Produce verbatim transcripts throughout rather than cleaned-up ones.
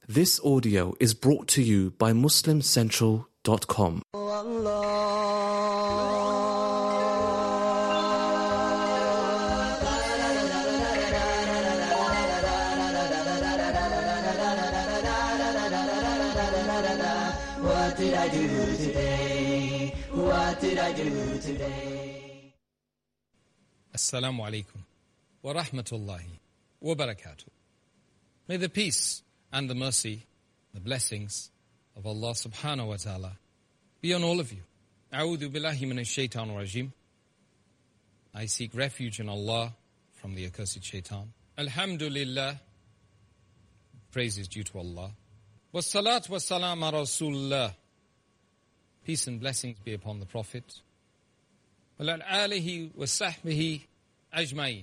This audio is brought to you by muslim central dot com. What did I do today? What did I do today? Assalamu alaikum wa rahmatullahi wa barakatuh. May the peace and the mercy, the blessings of Allah subhanahu wa ta'ala be on all of you. A'udhu billahi minash shaitan rajim. I seek refuge in Allah from the accursed shaitan. Alhamdulillah. Praise is due to Allah. Wassalat wassalam ala Rasulullah. Peace and blessings be upon the Prophet. Wa ala alihi wa sahbihi ajma'in.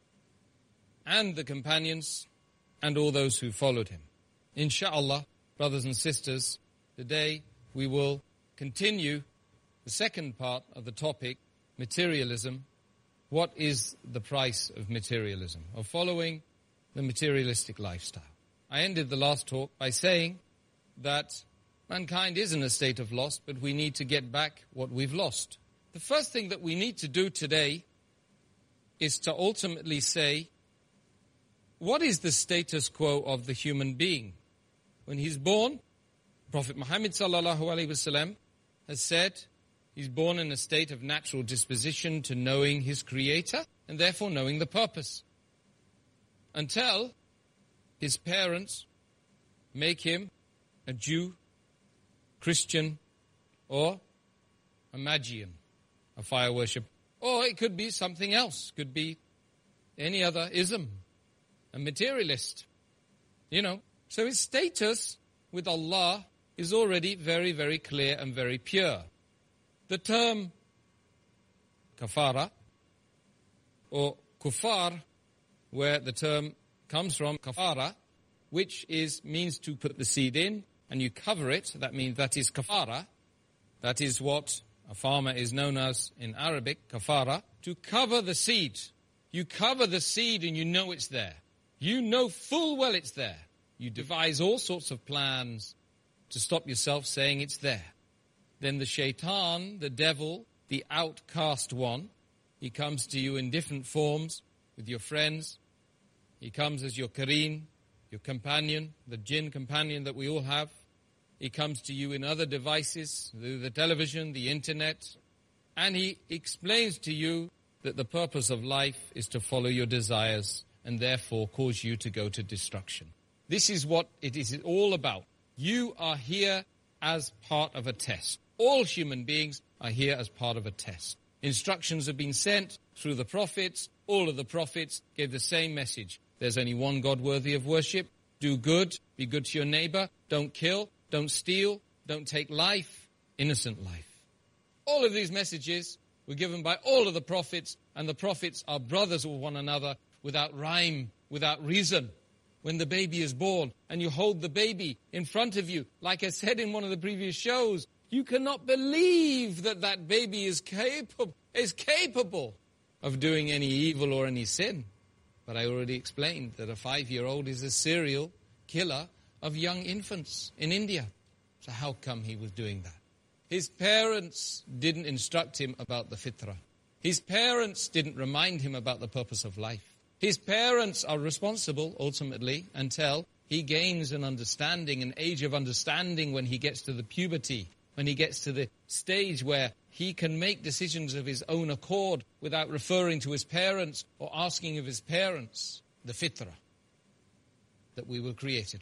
And the companions and all those who followed him. Insha'Allah, brothers and sisters, today we will continue the second part of the topic, materialism. What is the price of materialism, of following the materialistic lifestyle? I ended the last talk by saying that mankind is in a state of loss, but we need to get back what we've lost. The first thing that we need to do today is to ultimately say, what is the status quo of the human being? When he's born, Prophet Muhammad sallallahu alaihi wasallam has said he's born in a state of natural disposition to knowing his creator and therefore knowing the purpose. Until his parents make him a Jew, Christian, or a Magian, a fire worship. Or it could be something else, could be any other ism, a materialist, you know. So his status with Allah is already very, very clear and very pure. The term kafara or kufar, where the term comes from, kafara, which is means to put the seed in and you cover it, that means that is kafara. That is what a farmer is known as in Arabic, kafara, to cover the seed. You cover the seed and you know it's there. You know full well it's there. You devise all sorts of plans to stop yourself saying it's there. Then the shaitan, the devil, the outcast one, he comes to you in different forms with your friends. He comes as your qareen, your companion, the jinn companion that we all have. He comes to you in other devices, the, the television, the internet. And he explains to you that the purpose of life is to follow your desires and therefore cause you to go to destruction. This is what it is all about. You are here as part of a test. All human beings are here as part of a test. Instructions have been sent through the prophets. All of the prophets gave the same message. There's only one God worthy of worship. Do good. Be good to your neighbor. Don't kill. Don't steal. Don't take life. Innocent life. All of these messages were given by all of the prophets, and the prophets are brothers with one another without rhyme, without reason. When the baby is born and you hold the baby in front of you, like I said in one of the previous shows, you cannot believe that that baby is capable, is capable of doing any evil or any sin. But I already explained that a five-year-old is a serial killer of young infants in India. So how come he was doing that? His parents didn't instruct him about the fitrah. His parents didn't remind him about the purpose of life. His parents are responsible, ultimately, until he gains an understanding, an age of understanding when he gets to the puberty, when he gets to the stage where he can make decisions of his own accord without referring to his parents or asking of his parents. The fitrah that we were created.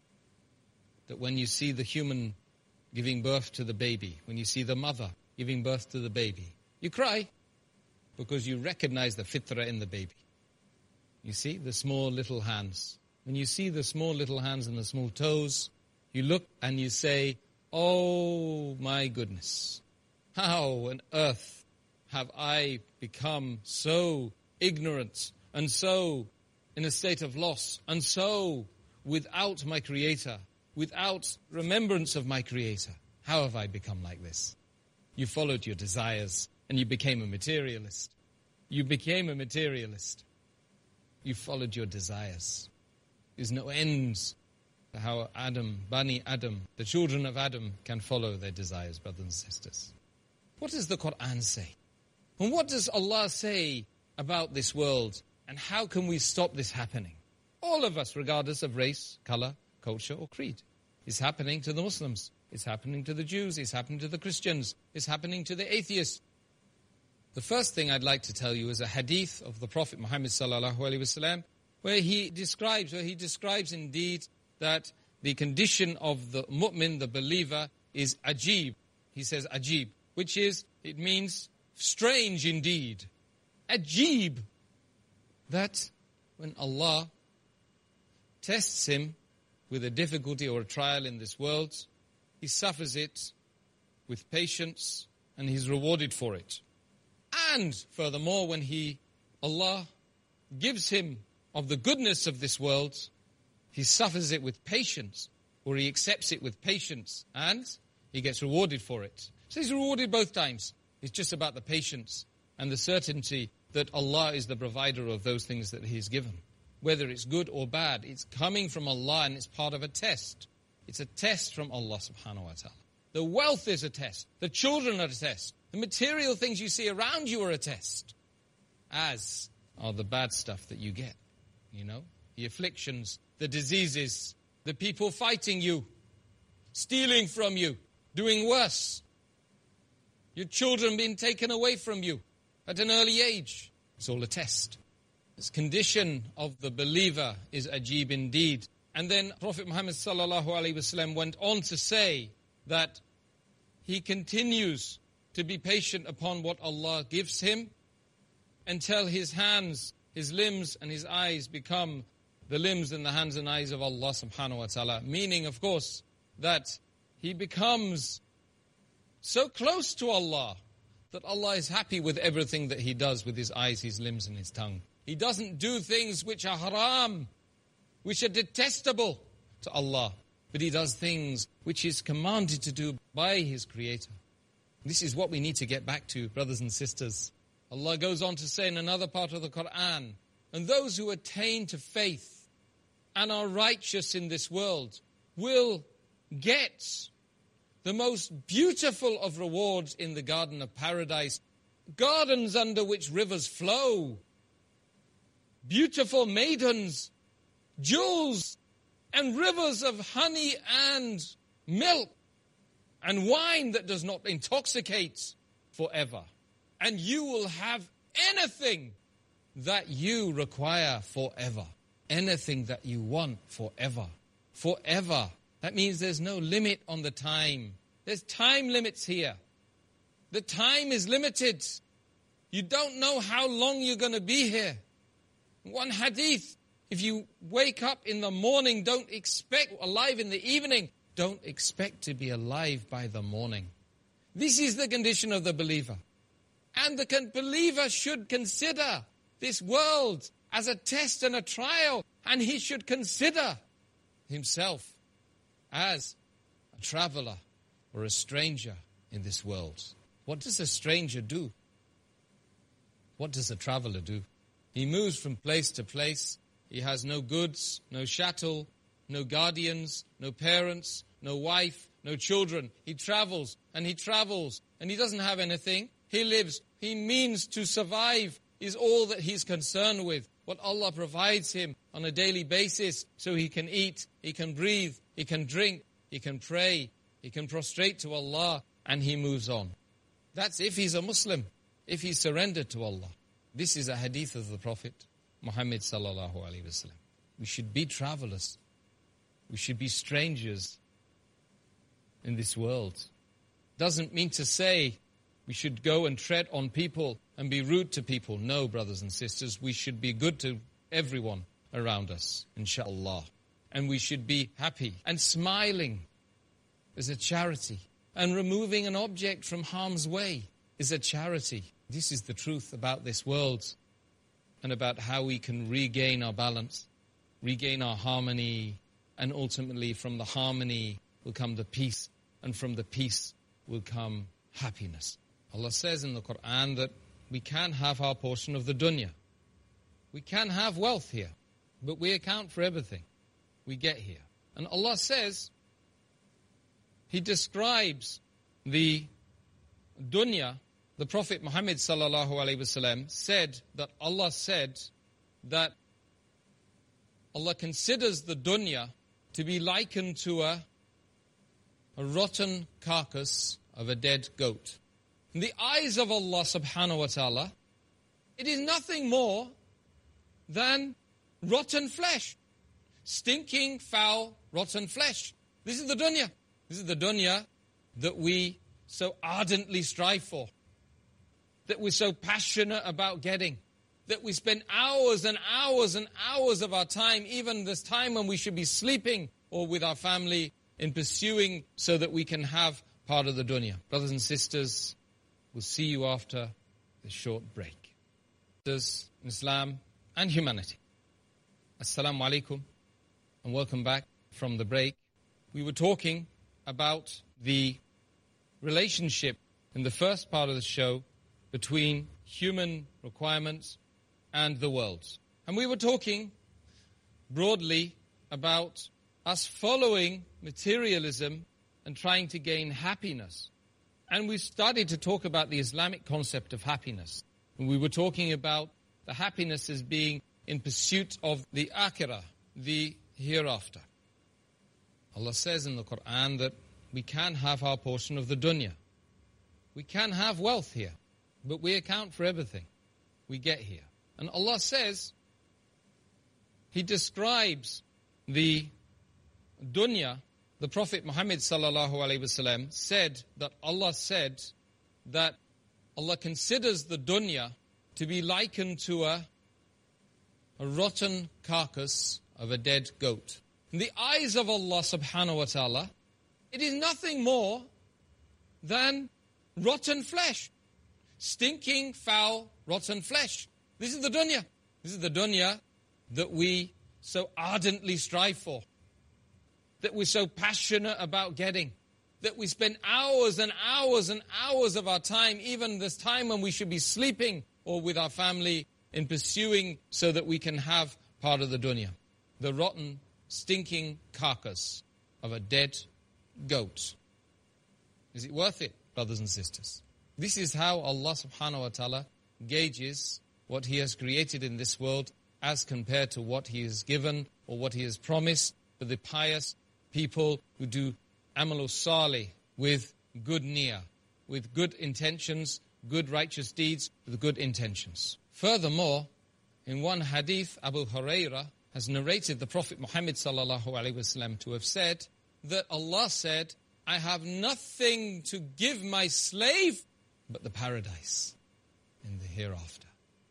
That when you see the human giving birth to the baby, when you see the mother giving birth to the baby, you cry because you recognize the fitrah in the baby. You see, the small little hands. When you see the small little hands and the small toes, you look and you say, oh my goodness, how on earth have I become so ignorant and so in a state of loss and so without my Creator, without remembrance of my Creator? How have I become like this? You followed your desires and you became a materialist. You became a materialist. You followed your desires. There's no ends how Adam, Bani Adam, the children of Adam can follow their desires, brothers and sisters. What does the Quran say? And what does Allah say about this world? And how can we stop this happening? All of us, regardless of race, color, culture, or creed. It's happening to the Muslims. It's happening to the Jews. It's happening to the Christians. It's happening to the atheists. The first thing I'd like to tell you is a hadith of the Prophet Muhammad sallallahu alaihi wasallam, where he describes, where he describes indeed that the condition of the mu'min, the believer, is ajib. He says ajib, which is, it means strange indeed. Ajib. That when Allah tests him with a difficulty or a trial in this world, he suffers it with patience and he's rewarded for it. And furthermore, when he, Allah gives him of the goodness of this world, he suffers it with patience, or he accepts it with patience, and he gets rewarded for it. So he's rewarded both times. It's just about the patience and the certainty that Allah is the provider of those things that he's given. Whether it's good or bad, it's coming from Allah and it's part of a test. It's a test from Allah subhanahu wa ta'ala. The wealth is a test. The children are a test. The material things you see around you are a test. As are the bad stuff that you get. You know, the afflictions, the diseases, the people fighting you, stealing from you, doing worse. Your children being taken away from you at an early age. It's all a test. This condition of the believer is ajib indeed. And then Prophet Muhammad sallallahu alaihi wasallam went on to say that he continues to be patient upon what Allah gives him until his hands, his limbs and his eyes become the limbs and the hands and eyes of Allah subhanahu wa ta'ala. Meaning, of course, that he becomes so close to Allah that Allah is happy with everything that he does with his eyes, his limbs and his tongue. He doesn't do things which are haram, which are detestable to Allah, but he does things which he is commanded to do by his Creator. This is what we need to get back to, brothers and sisters. Allah goes on to say in another part of the Quran, and those who attain to faith and are righteous in this world will get the most beautiful of rewards in the garden of paradise, gardens under which rivers flow, beautiful maidens, jewels, and rivers of honey and milk, and wine that does not intoxicate forever. And you will have anything that you require forever. Anything that you want forever. Forever. That means there's no limit on the time. There's time limits here. The time is limited. You don't know how long you're going to be here. One hadith, if you wake up in the morning, don't expect alive in the evening. Don't expect to be alive by the morning. This is the condition of the believer. And the con- believer should consider this world as a test and a trial. And he should consider himself as a traveler or a stranger in this world. What does a stranger do? What does a traveler do? He moves from place to place. He has no goods, no chattel, no guardians, no parents, no wife, no children. He travels and he travels and he doesn't have anything. He lives. He means to survive is all that he's concerned with. What Allah provides him on a daily basis so he can eat, he can breathe, he can drink, he can pray, he can prostrate to Allah, and he moves on. That's if he's a Muslim, if he's surrendered to Allah. This is a hadith of the Prophet Muhammad sallallahu alaihi wasallam. We should be travelers. We should be strangers in this world. Doesn't mean to say we should go and tread on people and be rude to people. No, brothers and sisters, we should be good to everyone around us, inshallah. And we should be happy and smiling is a charity. And removing an object from harm's way is a charity. This is the truth about this world and about how we can regain our balance, regain our harmony, and ultimately from the harmony will come the peace, and from the peace will come happiness. Allah says in the Quran that we can have our portion of the dunya. We can have wealth here, but we account for everything we get here. And Allah says, He describes the dunya. The Prophet Muhammad sallallahu alaihi wasallam said that Allah said that Allah considers the dunya to be likened to a, a rotten carcass of a dead goat. In the eyes of Allah subhanahu wa ta'ala, it is nothing more than rotten flesh. Stinking, foul, rotten flesh. This is the dunya. This is the dunya that we so ardently strive for, that we're so passionate about getting, that we spend hours and hours and hours of our time, even this time when we should be sleeping or with our family, in pursuing so that we can have part of the dunya. Brothers and sisters, we'll see you after this short break. Sisters in Islam and humanity, Assalamu alaikum and welcome back from the break. We were talking about the relationship in the first part of the show between human requirements and the world. And we were talking broadly about us following materialism and trying to gain happiness. And we started to talk about the Islamic concept of happiness. And we were talking about the happiness as being in pursuit of the akhirah, the hereafter. Allah says in the Quran that we can have our portion of the dunya. We can have wealth here, but we account for everything we get here. And Allah says, He describes the dunya. The Prophet Muhammad sallallahu alaihi wasallam said that Allah said that Allah considers the dunya to be likened to a, a rotten carcass of a dead goat. In the eyes of Allah subhanahu wa ta'ala, it is nothing more than rotten flesh. Stinking, foul, rotten flesh. This is the dunya. This is the dunya that we so ardently strive for, that we're so passionate about getting, that we spend hours and hours and hours of our time, even this time when we should be sleeping or with our family, in pursuing so that we can have part of the dunya. The rotten, stinking carcass of a dead goat. Is it worth it, brothers and sisters? This is how Allah subhanahu wa ta'ala gauges what He has created in this world as compared to what He has given or what He has promised for the pious people who do amalus salih with good niyyah, with good intentions, good righteous deeds, with good intentions. Furthermore, in one hadith, Abu Hurairah has narrated the Prophet Muhammad sallallahu alaihi wasallam to have said that Allah said, I have nothing to give my slave but the paradise in the hereafter.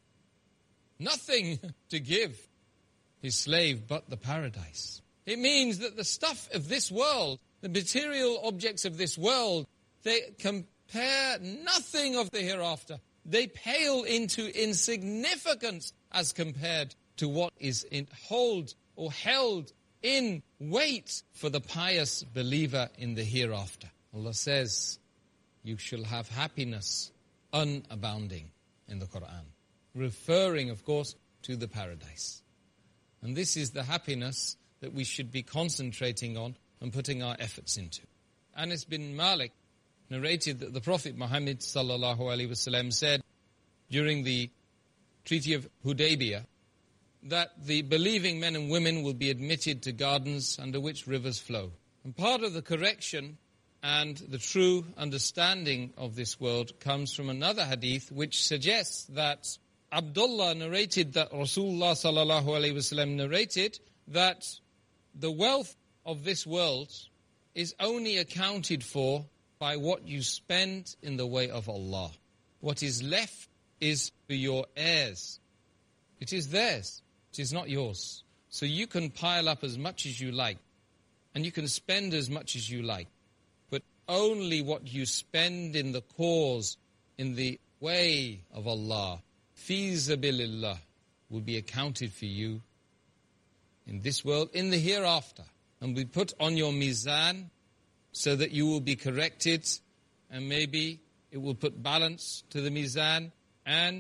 Nothing to give his slave but the paradise. It means that the stuff of this world, the material objects of this world, they compare nothing of the hereafter. They pale into insignificance as compared to what is in hold or held in wait for the pious believer in the hereafter. Allah says, you shall have happiness unabounding in the Quran, referring, of course, to the paradise. And this is the happiness that we should be concentrating on and putting our efforts into. Anas bin Malik narrated that the Prophet Muhammad sallallahu alaihi wasallam said during the Treaty of Hudaybiyah that the believing men and women will be admitted to gardens under which rivers flow. And part of the correction and the true understanding of this world comes from another hadith which suggests that Abdullah narrated that Rasulullah sallallahu alaihi wasallam narrated that the wealth of this world is only accounted for by what you spend in the way of Allah. What is left is for your heirs. It is theirs. It is not yours. So you can pile up as much as you like, and you can spend as much as you like, but only what you spend in the cause, in the way of Allah, fi sabilillah, will be accounted for you in this world, in the hereafter, and be put on your mizan so that you will be corrected, and maybe it will put balance to the mizan, and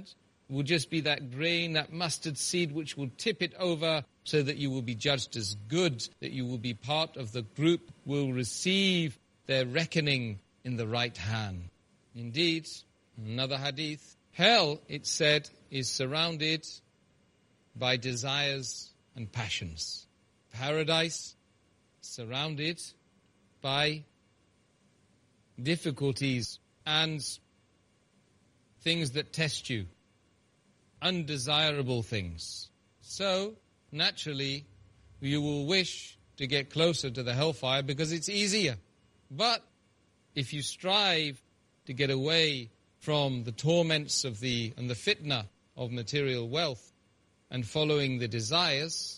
will just be that grain, that mustard seed, which will tip it over so that you will be judged as good, that you will be part of the group, will receive their reckoning in the right hand. Indeed, another hadith, hell, it said, is surrounded by desires and passions. Paradise, surrounded by difficulties and things that test you, undesirable things. So, naturally, you will wish to get closer to the hellfire because it's easier. But if you strive to get away from the torments of the and the fitna of material wealth and following the desires,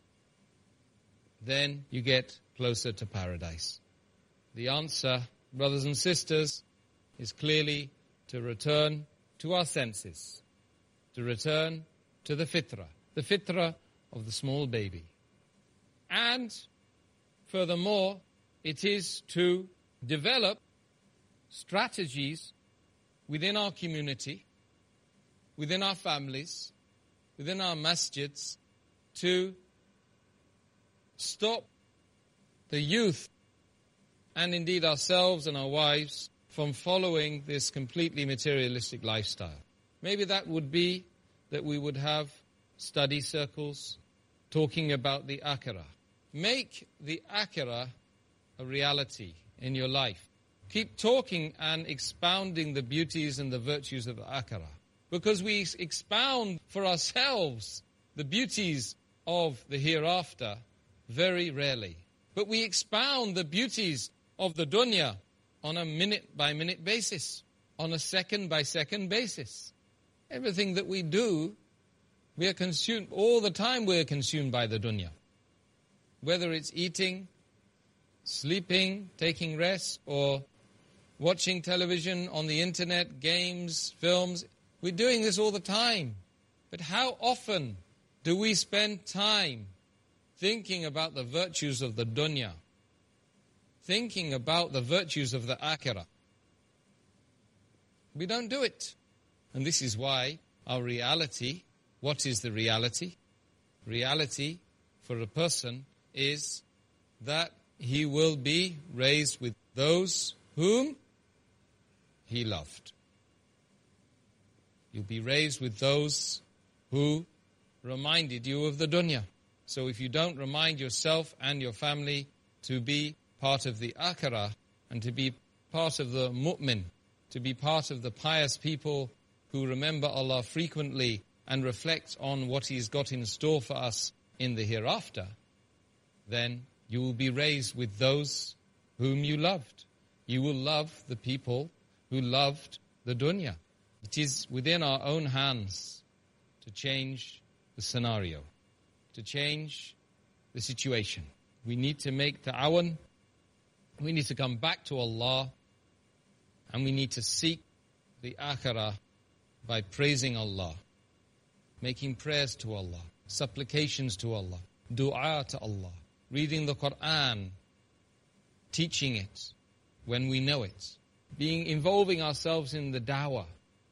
then you get closer to paradise. The answer, brothers and sisters, is clearly to return to our senses, to return to the fitrah, the fitrah of the small baby. And furthermore, it is to develop strategies within our community, within our families, within our masjids, to stop the youth and indeed ourselves and our wives from following this completely materialistic lifestyle. Maybe that would be that we would have study circles talking about the akhirah. Make the akhirah a reality in your life. Keep talking and expounding the beauties and the virtues of the akhirah. Because we expound for ourselves the beauties of the hereafter very rarely. But we expound the beauties of the dunya on a minute-by-minute basis, on a second-by-second basis. Everything that we do, we are consumed, all the time we are consumed by the dunya. Whether it's eating, sleeping, taking rest, or watching television, on the internet, games, films, we're doing this all the time. But how often do we spend time thinking about the virtues of the dunya, thinking about the virtues of the akhirah? We don't do it. And this is why our reality, what is the reality? Reality for a person is that he will be raised with those whom he loved. You'll be raised with those who reminded you of the dunya. So if you don't remind yourself and your family to be part of the akhirah and to be part of the mu'min, to be part of the pious people who remember Allah frequently and reflect on what He's got in store for us in the hereafter, then you will be raised with those whom you loved. You will love the people who loved the dunya. It is within our own hands to change the scenario, to change the situation. We need to make ta'awan. We need to come back to Allah, and we need to seek the akhirah by praising Allah, making prayers to Allah, supplications to Allah, dua to Allah, reading the Quran, teaching it when we know it, being involving ourselves in the da'wah,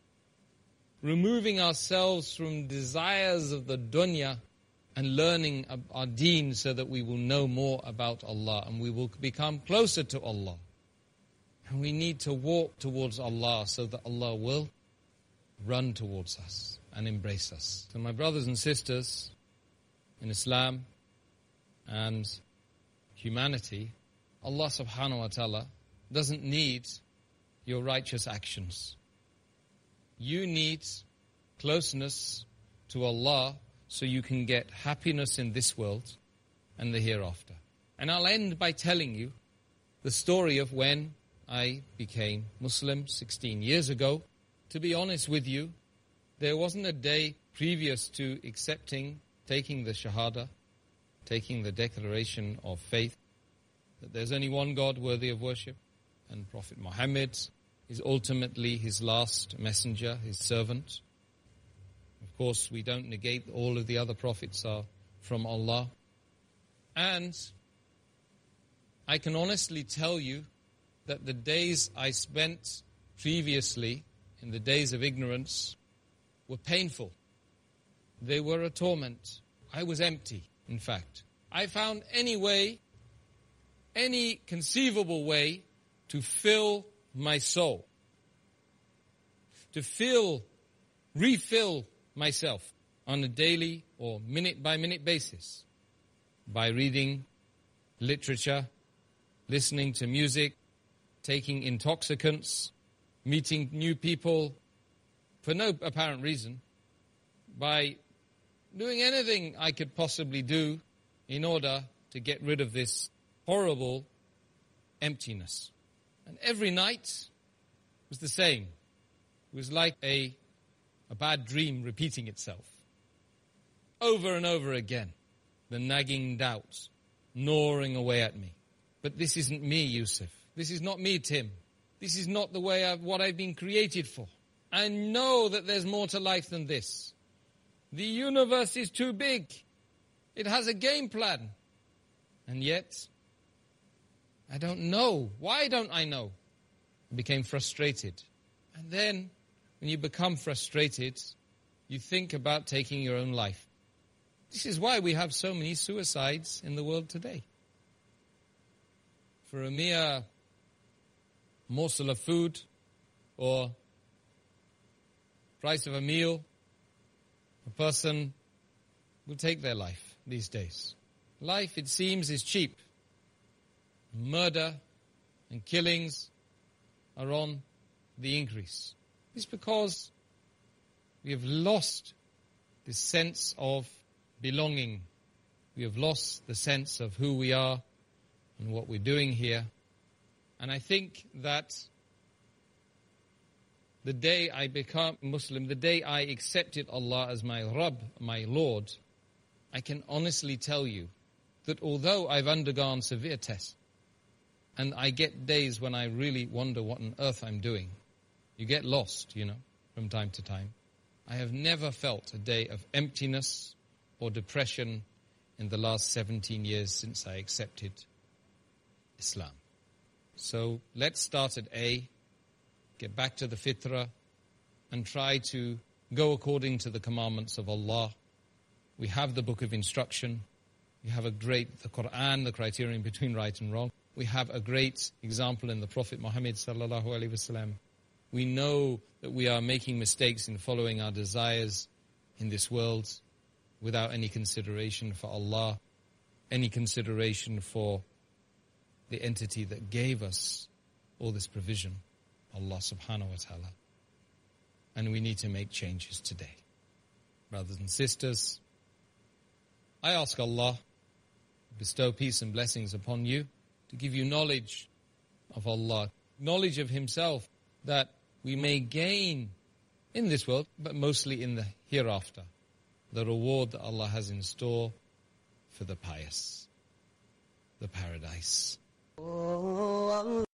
removing ourselves from desires of the dunya and learning our deen so that we will know more about Allah and we will become closer to Allah. And we need to walk towards Allah so that Allah will run towards us and embrace us. So my brothers and sisters in Islam and humanity, Allah subhanahu wa ta'ala doesn't need your righteous actions. You need closeness to Allah so you can get happiness in this world and the hereafter. And I'll end by telling you the story of when I became Muslim sixteen years ago. To be honest with you, there wasn't a day previous to accepting, taking the Shahada, taking the declaration of faith, that there's only one God worthy of worship, and Prophet Muhammad is ultimately his last messenger, his servant. Of course, we don't negate all of the other prophets are from Allah. And I can honestly tell you that the days I spent previously, in the days of ignorance, were painful. They were a torment. I was empty, in fact. I found any way, any conceivable way to fill my soul, to fill, refill myself on a daily or minute-by-minute basis by reading literature, listening to music, taking intoxicants, meeting new people for no apparent reason, by doing anything I could possibly do in order to get rid of this horrible emptiness. And every night was the same. It was like a, a bad dream repeating itself. Over and over again, the nagging doubts gnawing away at me. But this isn't me, Yusuf. This is not me, Tim. This is not the way I've, what I've been created for. I know that there's more to life than this. The universe is too big. It has a game plan. And yet, I don't know. Why don't I know? I became frustrated. And then, when you become frustrated, you think about taking your own life. This is why we have so many suicides in the world today. For a mere morsel of food or price of a meal, a person will take their life these days. Life, it seems, is cheap. Murder and killings are on the increase. It's because we have lost this sense of belonging. We have lost the sense of who we are and what we're doing here. And I think that the day I become Muslim, the day I accepted Allah as my Rabb, my Lord, I can honestly tell you that although I've undergone severe tests, and I get days when I really wonder what on earth I'm doing, you get lost, you know, from time to time, I have never felt a day of emptiness or depression in the last seventeen years since I accepted Islam. So let's start at A, get back to the fitrah, and try to go according to the commandments of Allah. We have the book of instruction. We have a great, the Quran, the criterion between right and wrong. We have a great example in the Prophet Muhammad sallallahu alaihi wasallam. We know that we are making mistakes in following our desires in this world without any consideration for Allah, any consideration for the entity that gave us all this provision, Allah subhanahu wa ta'ala. And we need to make changes today. Brothers and sisters, I ask Allah to bestow peace and blessings upon you, to give you knowledge of Allah, knowledge of Himself, that we may gain in this world, but mostly in the hereafter, the reward that Allah has in store for the pious, the paradise.